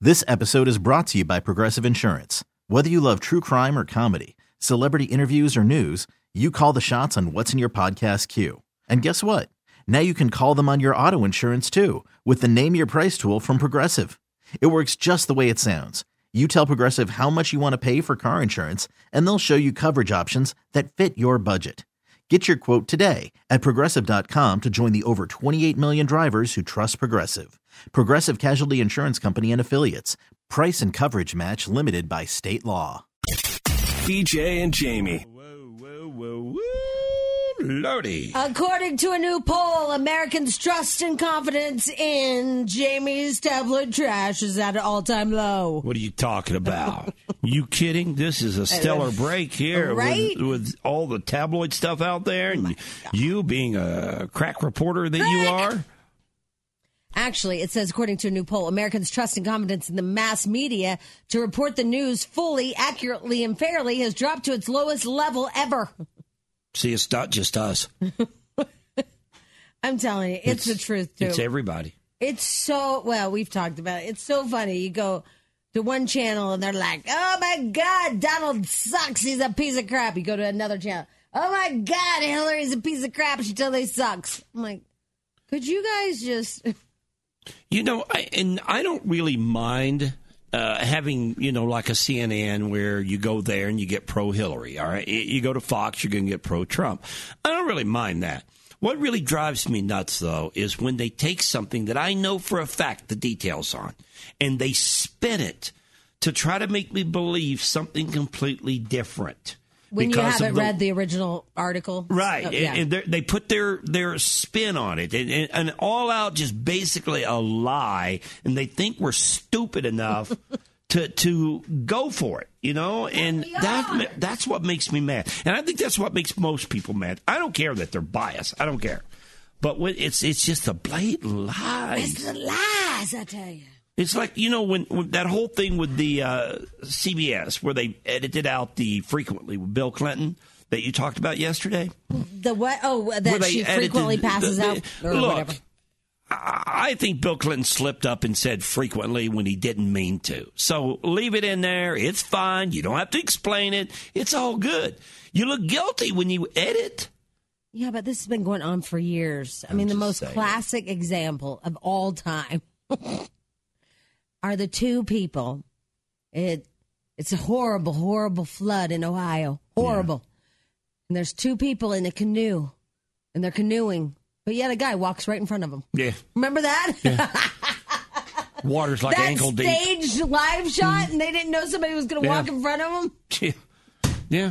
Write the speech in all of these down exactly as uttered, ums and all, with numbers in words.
This episode is brought to you by Progressive Insurance. Whether you love true crime or comedy, celebrity interviews or news, you call the shots on what's in your podcast queue. And guess what? Now you can call them on your auto insurance too with the Name Your Price tool from Progressive. It works just the way it sounds. You tell Progressive how much you want to pay for car insurance, and they'll show you coverage options that fit your budget. Get your quote today at Progressive dot com to join the over twenty-eight million drivers who trust Progressive. Progressive Casualty Insurance Company and Affiliates. Price and coverage match limited by state law. B J and Jamie. Whoa, whoa, whoa, whoa. Lordy. According to a new poll, Americans' trust and confidence in Jamie's tabloid trash is at an all-time low. What are you talking about? You kidding? This is a stellar break here, right? with, with all the tabloid stuff out there, and you being a crack reporter that you are. Actually, it says, according to a new poll, Americans' trust and confidence in the mass media to report the news fully, accurately, and fairly has dropped to its lowest level ever. See, it's not just us. I'm telling you, it's, it's the truth, too. It's everybody. It's so, well, we've talked about it. It's so funny. You go to one channel and they're like, oh, my God, Donald sucks. He's a piece of crap. You go to another channel. Oh, my God, Hillary's a piece of crap. She totally sucks. I'm like, could you guys just... You know, I, and I don't really mind uh, having, you know, like a C N N where you go there and you get pro-Hillary, all right? You go to Fox, you're going to get pro-Trump. I don't really mind that. What really drives me nuts, though, is when they take something that I know for a fact the details on, and they spin it to try to make me believe something completely different. When you haven't the, read the original article. Right. Oh, yeah. And, and they put their, their spin on it. And, and, and all out just basically a lie. And they think we're stupid enough to to go for it, you know? And that that's what makes me mad. And I think that's what makes most people mad. I don't care that they're biased. I don't care. But when it's it's just the blatant lies. It's the lies, I tell you. It's like, you know, when, when that whole thing with the uh, C B S where they edited out the frequently with Bill Clinton that you talked about yesterday. The what? Oh, that she frequently passes the, out or look, whatever. I think Bill Clinton slipped up and said frequently when he didn't mean to. So leave it in there. It's fine. You don't have to explain it. It's all good. You look guilty when you edit. Yeah, but this has been going on for years. I I'm mean, the most saying. classic example of all time. Are the two people. It It's a horrible, horrible flood in Ohio. Horrible. Yeah. And there's two people in a canoe, and they're canoeing, but yet a guy walks right in front of them. Yeah. Remember that? Yeah. Water's like that ankle deep. That staged live shot, and they didn't know somebody was going to yeah. walk in front of them? Yeah. Yeah.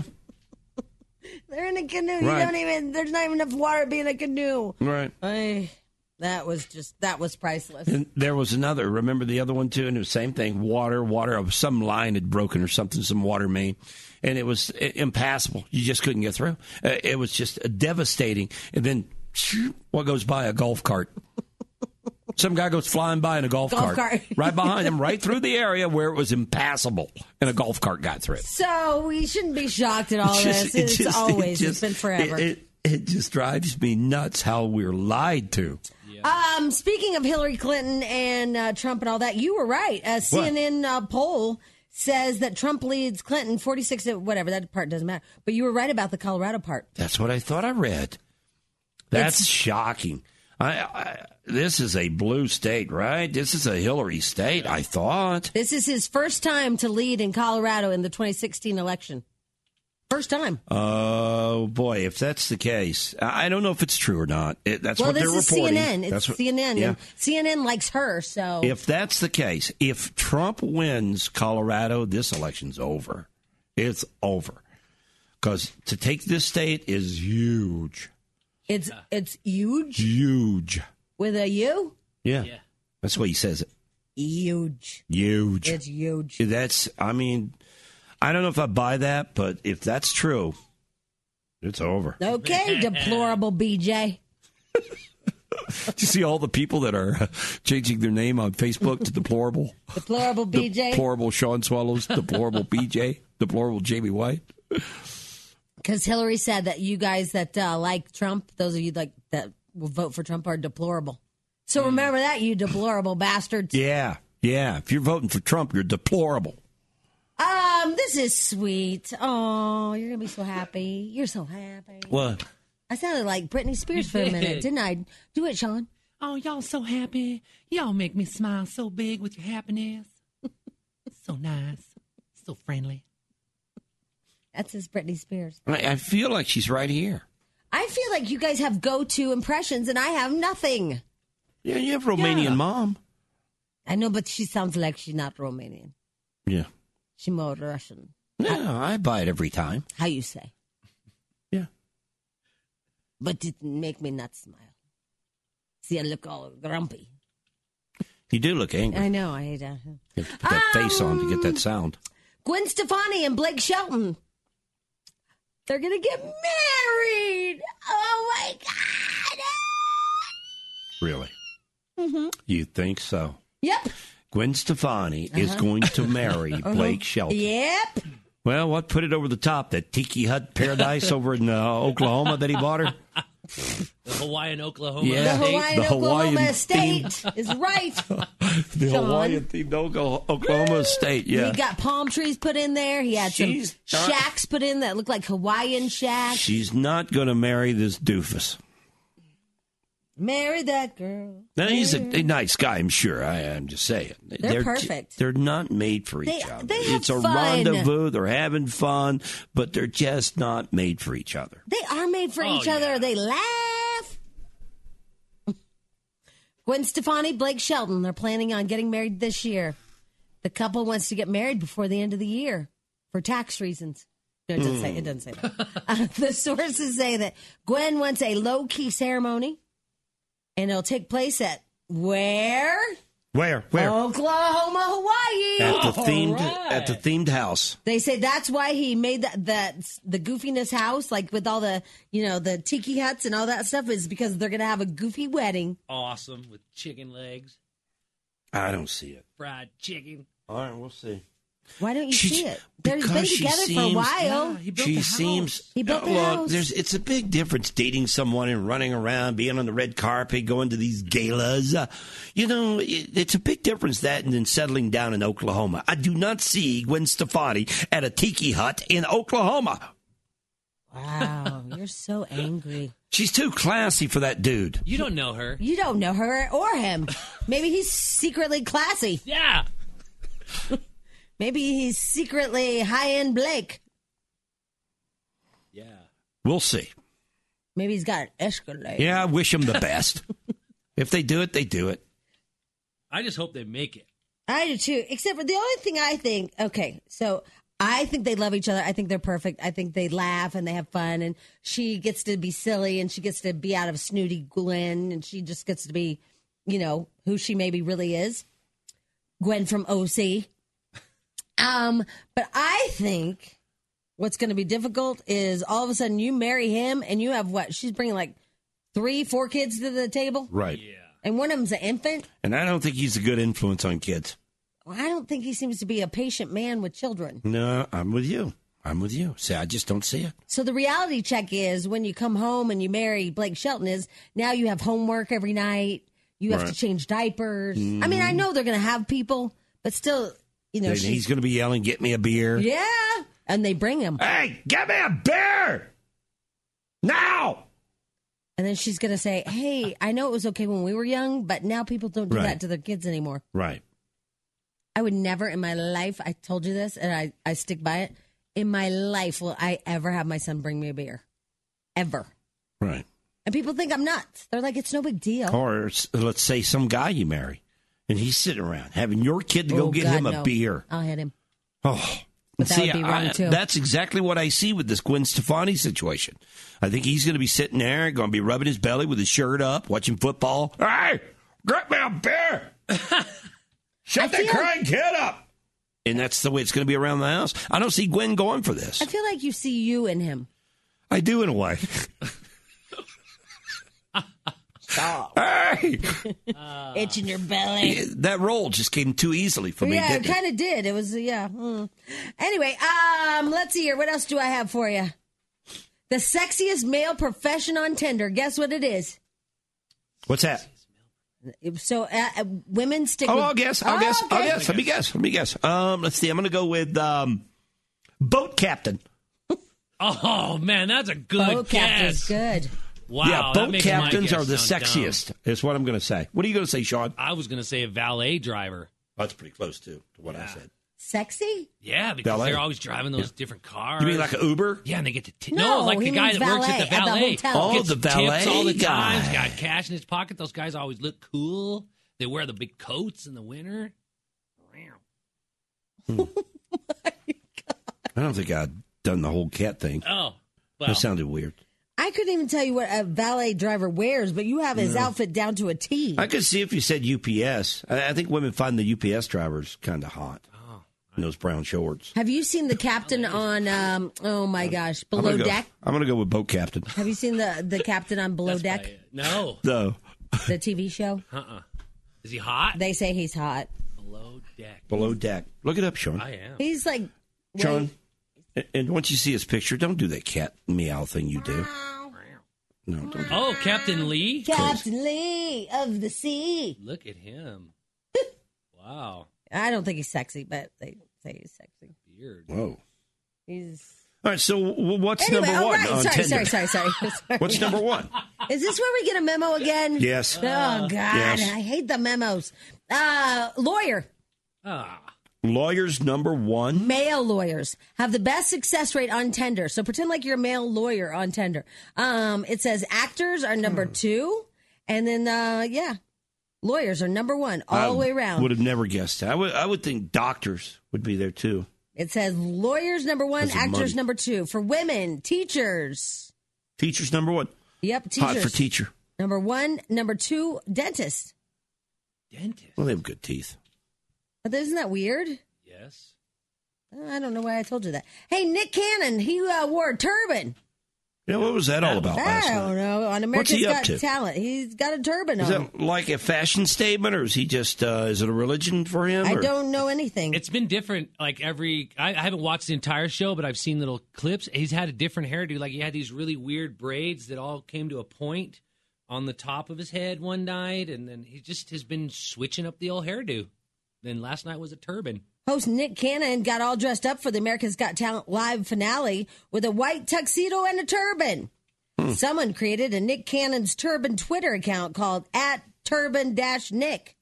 They're in a canoe. Right. You don't even, there's not even enough water to be in a canoe. Right. I... That was just, that was priceless. And there was another, remember the other one too? And it was the same thing, water, water, some line had broken or something, some water main. And it was impassable. You just couldn't get through. Uh, it was just devastating. And then, what goes by? A golf cart. Some guy goes flying by in a golf, golf cart. cart. Right behind him, right through the area where it was impassable. And a golf cart got through. So we shouldn't be shocked at all just, this. It's just, always, it it's just, been forever. It, it, it just drives me nuts how we're lied to. Um, speaking of Hillary Clinton and uh, Trump and all that, you were right. A C N N uh, poll says that Trump leads Clinton forty-six, whatever, that part doesn't matter. But you were right about the Colorado part. That's what I thought I read. That's it's, shocking. I, I, this is a blue state, right? This is a Hillary state, I thought. This is his first time to lead in Colorado in the twenty sixteen election. First time. Oh, boy, if that's the case. I don't know if it's true or not. It, that's well, what they're reporting. Well, this is C N N. It's that's what, C N N. Yeah. And C N N likes her, so. If that's the case, if Trump wins Colorado, this election's over. It's over. Because to take this state is huge. It's it's huge? Huge. With a U? Yeah. yeah. That's the way he says it. Huge. Huge. It's huge. That's, I mean... I don't know if I buy that, but if that's true, it's over. Okay, deplorable B J. Do you see all the people that are uh, changing their name on Facebook to deplorable? Deplorable B J. Deplorable Sean Swallows. Deplorable B J. Deplorable Jamie White. Because Hillary said that you guys that uh, like Trump, those of you like that will vote for Trump, are deplorable. So remember that, you deplorable bastards. Yeah. Yeah, if you're voting for Trump, you're deplorable. Um, this is sweet. Oh, you're gonna be so happy. You're so happy. What? I sounded like Britney Spears You for a did. minute, didn't I? Do it, Sean. Oh, y'all so happy. Y'all make me smile so big with your happiness. So nice. So friendly. That's his Britney Spears. I, I feel like she's right here. I feel like you guys have go-to impressions, and I have nothing. Yeah, you have Romanian Yeah. mom. I know, but she sounds like she's not Romanian. Yeah. She's more Russian. Yeah, I buy it every time. How you say? Yeah. But it make me not smile. See, I look all grumpy. You do look angry. I know. I uh, You have to put that face on to get that sound. Gwen Stefani and Blake Shelton. They're gonna get married. Oh my god! Really? Mm-hmm. You think so? Yep. Gwen Stefani Uh-huh. is going to marry Blake Shelton. Yep. Well, what put it over the top? That Tiki Hut paradise over in uh, Oklahoma that he bought her? The Hawaiian, Oklahoma. Yeah. The state. Hawaiian, The Oklahoma Hawaiian estate is right. The Sean. Hawaiian themed Oklahoma, Oklahoma state, yeah. He got palm trees put in there. He had She's some not- shacks put in that looked like Hawaiian shacks. She's not going to marry this doofus. Marry that girl. Now, he's a, a nice guy, I'm sure. I, I'm just saying. They're perfect. They're not made for They- each other. they have It's a fun. rendezvous. They're having fun, but they're just not made for each other. They are made for Oh, each other. yeah. They laugh. Gwen Stefani, Blake Shelton. They're planning on getting married this year. The couple wants to get married before the end of the year for tax reasons. No, it doesn't say. It doesn't say that. Uh, the sources say that Gwen wants a low key ceremony, and it'll take place at where? Where? Where? Oklahoma, Hawaii. at the All themed right. at the themed house. They say that's why he made that that the goofiness house, like with all the you know the tiki huts and all that stuff, is because they're gonna have a goofy wedding. Awesome with chicken legs, I don't see it. fried chicken. All right, we'll see. Why don't you She- see it? They've because been she together for a seems- while. Yeah, he built She the house. seems. He built the look, house. There's. It's a big difference dating someone and running around, being on the red carpet, going to these galas. Uh, you know, it, it's a big difference that and then settling down in Oklahoma. I do not see Gwen Stefani at a tiki hut in Oklahoma. Wow, you're so angry. She's too classy for that dude. You don't know her. You don't know her or him. Maybe he's secretly classy. Yeah. Maybe he's secretly high-end Blake. Yeah. We'll see. Maybe he's got an Escalade. Yeah, I wish them the best. If they do it, they do it. I just hope they make it. I do too. Except for the only thing I think, okay, so I think they love each other. I think they're perfect. I think they laugh and they have fun. And she gets to be silly and she gets to be out of snooty Gwen. And she just gets to be, you know, who she maybe really is. Gwen from O C. Um, but I think what's going to be difficult is all of a sudden you marry him and you have what? She's bringing like three, four kids to the table. Right. Yeah. And one of them's an infant. And I don't think he's a good influence on kids. I don't think he seems to be a patient man with children. No, I'm with you. I'm with you. See, I just don't see it. So the reality check is when you come home and you marry Blake Shelton is now you have homework every night. You have Right. to change diapers. I mean, I know they're going to have people, but still, you know, And she's, he's going to be yelling, "Get me a beer!" yeah, and they bring him, Hey, get me a beer now! and then she's going to say, "Hey, I know it was okay when we were young, but now people don't do Right. that to their kids anymore." Right. I would never in my life. I told you this, and I I stick by it. In my life, will I ever have my son bring me a beer? Ever? Right. And people think I'm nuts. They're like, it's no big deal. Or s- let's say some guy you marry, and he's sitting around having your kid to go Oh, get God, him a no. beer. I'll hit him. Oh. But that See, would be wrong, I- too. That's exactly what I see with this Gwen Stefani situation. I think he's going to be sitting there, going to be rubbing his belly with his shirt up, watching football. Hey, get me a beer! Shut I that feel- crying kid up! And that's the way it's going to be around the house. I don't see Gwen going for this. I feel like you see you in him. I do in a way. Stop. Hey, Itching your belly. that role just came too easily for me, Yeah, it didn't it? kind of did. It was, yeah. mm. Anyway, um, let's see here. What else do I have for you? The sexiest male profession on Tinder. Guess what it is? What's that? So uh, uh, women stick Oh, with... I'll guess. I'll oh, guess. okay. I'll guess. Let me guess. Let me guess. Um, let's see. I'm going to go with um, boat captain. Oh, man, that's a good Boat captain's guess. good. Wow, yeah, that boat makes my captains guess are the sound sexiest, dumb. is what I'm going to say. What are you going to say, Sean? I was going to say a valet driver. That's pretty close, too, to what Yeah. I said. Sexy? Yeah, because Valet. they're always driving those different cars. You mean like an Uber? Yeah, and they get to t- No, no, like he the guy means that works at the valet, at the valet. hotel. Oh, Gets the valet tips all the time. guy. He's got cash in his pocket. Those guys always look cool. They wear the big coats in the winter. I don't think I'd done the whole cat thing. Oh, well, That sounded weird. I couldn't even tell you what a valet driver wears, but you have his outfit down to a T. I could see if you said U P S. I, I think women find the U P S drivers kind of hot in those brown shorts. Have you seen the captain on, um, oh my gosh, I'm Below gonna go- Deck? I'm going to go with boat captain. Have you seen the, the captain on Below that's Deck, probably it. No. The the T V show? Uh-uh. Is he hot? They say he's hot. Below deck. below deck. Look it up, Sean. I am. He's like, Sean, and- and once you see his picture, don't do that cat meow thing you do. No, don't do that. Oh, Captain Lee? Captain Lee of the sea. Look at him. Wow. I don't think he's sexy, but they say he's sexy. Beard. Whoa. He's All right, so w- what's anyway. number Oh, one right. on Sorry, Tinder? sorry, sorry, sorry, sorry. What's number one? Is this where we get a memo again? Yes. Oh God, Yes. I hate the memos. Uh, lawyer. Ah. Lawyers number one. Male lawyers have the best success rate on Tinder. So pretend like you're a male lawyer on Tinder. Um, it says actors are number two, and then uh, yeah, lawyers are number one all the way around. Would have never guessed that. I would, I would think doctors would be there too. It says lawyers number one, Because of actors money. number two. For women, teachers. Teachers number one. Yep, teachers. Hot for teacher. Number one, number two, dentist. Dentist. Well, they have good teeth. But isn't that weird? Yes. I don't know why I told you that. Hey, Nick Cannon, he uh, wore a turban. Yeah, what was that all about last I night? don't know. On What's America's he up Got to? Talent, he's got a turban Is on. that like a fashion statement, or is he just? Uh, is it a religion for him? I or- don't know anything. It's been different. Like every, I, I haven't watched the entire show, but I've seen little clips. He's had a different hairdo. Like he had these really weird braids that all came to a point on the top of his head one night, and then he just has been switching up the old hairdo. Then last night was a turban. Host Nick Cannon got all dressed up for the America's Got Talent live finale with a white tuxedo and a turban. Hmm. Someone created a Nick Cannon's turban Twitter account called at turban-nick.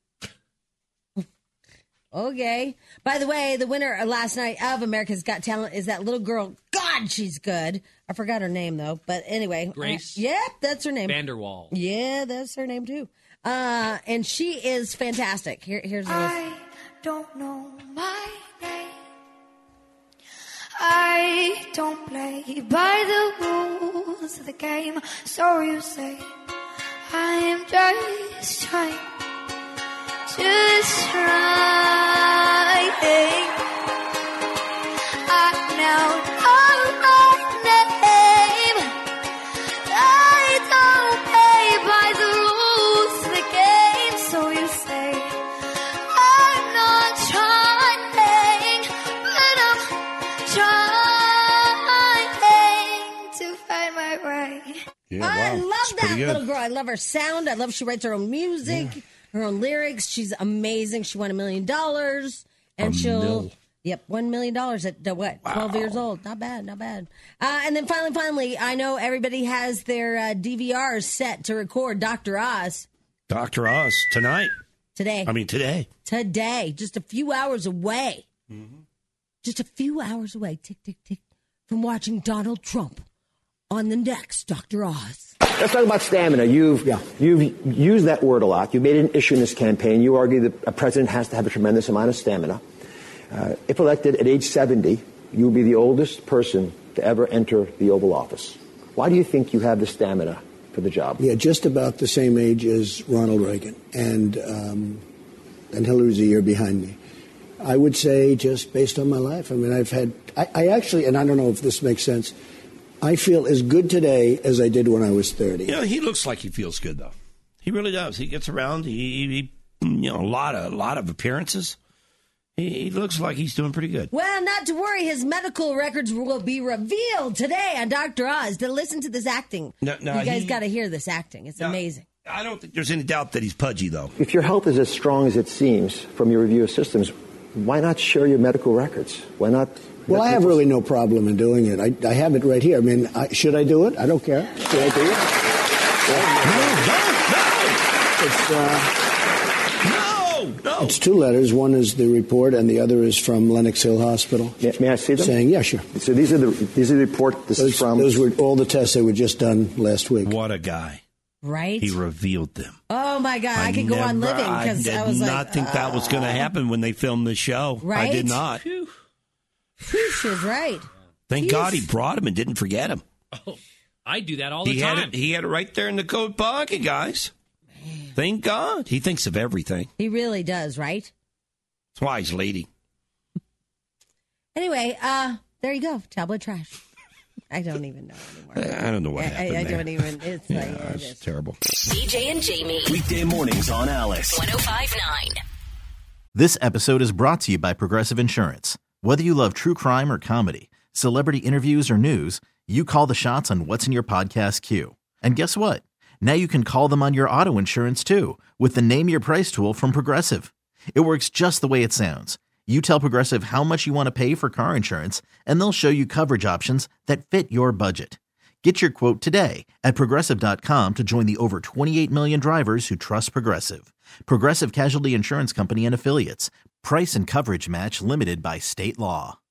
Okay. By the way, the winner last night of America's Got Talent is that little girl. God, she's good. I forgot her name, though. But anyway. Grace? Uh, yep, that's her name. Vanderwall. Yeah, that's her name, too. Uh, and she is fantastic. Here, here's the I don't know my name. I don't play by the rules of the game. So you say I am just trying, just trying. I now know my name. I don't play by the rules of the game. So you say I'm not trying, but I'm trying to find my way. Yeah, I wow. love It's that pretty good. little girl. I love her sound. I love she writes her own music, her own lyrics. She's amazing. She won a million dollars, and A she'll mil. yep, one million dollars at uh, what twelve years old. Not bad, not bad. Uh, and then finally, finally, I know everybody has their uh, D V Rs set to record Doctor Oz Doctor Oz tonight. today. I mean today. today, just a few hours away. Mm-hmm. Just a few hours away. Tick, tick, tick. From watching Donald Trump on the next Doctor Oz. Let's talk about stamina. You've Yeah. you've used that word a lot. You made an issue in this campaign. You argue that a president has to have a tremendous amount of stamina. Uh, if elected at age seventy, you will be the oldest person to ever enter the Oval Office. Why do you think you have the stamina for the job? Yeah, just about the same age as Ronald Reagan, and um, and Hillary's a year behind me. I would say just based on my life. I mean, I've had, I, I actually, and I don't know if this makes sense, I feel as good today as I did when I was thirty. You know, he looks like he feels good though. He really does. He gets around. He, he you know, a lot of a lot of appearances. He, he looks like he's doing pretty good. Well, not to worry. His medical records will be revealed today on Doctor Oz. To listen to this acting. No, no, you guys he- got to hear this acting. It's Now, amazing. I don't think there's any doubt that he's pudgy, though. If your health is as strong as it seems from your review of systems, why not share your medical records? Why not? Well, I have really no problem in doing it. I, I have it right here. I mean, I, should I do it? I don't care. Should I do it? No, no, no. It's, uh, no, no. It's two letters. One is the report, and the other is from Lenox Hill Hospital. May, may I see them? Saying, yeah, sure. So these are the these are the report. This those, is from. Those were all the tests that were just done last week. What a guy. Right? He revealed them. Oh, my God. I, I could go never, on living because I, I was did like. not think uh, that was going to happen when they filmed the show. Right? I did not. Phew. Phew, she was right. Thank Jeez. God he brought him and didn't forget him. Oh, I do that all the he time. Had it, he had it right there in the coat pocket, guys. Man. Thank God. He thinks of everything. He really does, right? That's why he's lady. Anyway, uh, there you go. Tablet trash. I don't even know anymore. I don't know what happened I, I there. don't even. It's yeah, like it's it terrible. B J and Jamie. Weekday mornings on Alice. one oh five point nine. This episode is brought to you by Progressive Insurance. Whether you love true crime or comedy, celebrity interviews or news, you call the shots on what's in your podcast queue. And guess what? Now you can call them on your auto insurance too with the Name Your Price tool from Progressive. It works just the way it sounds. You tell Progressive how much you want to pay for car insurance, and they'll show you coverage options that fit your budget. Get your quote today at Progressive dot com to join the over twenty-eight million drivers who trust Progressive. Progressive Casualty Insurance Company and Affiliates. Price and coverage match limited by state law.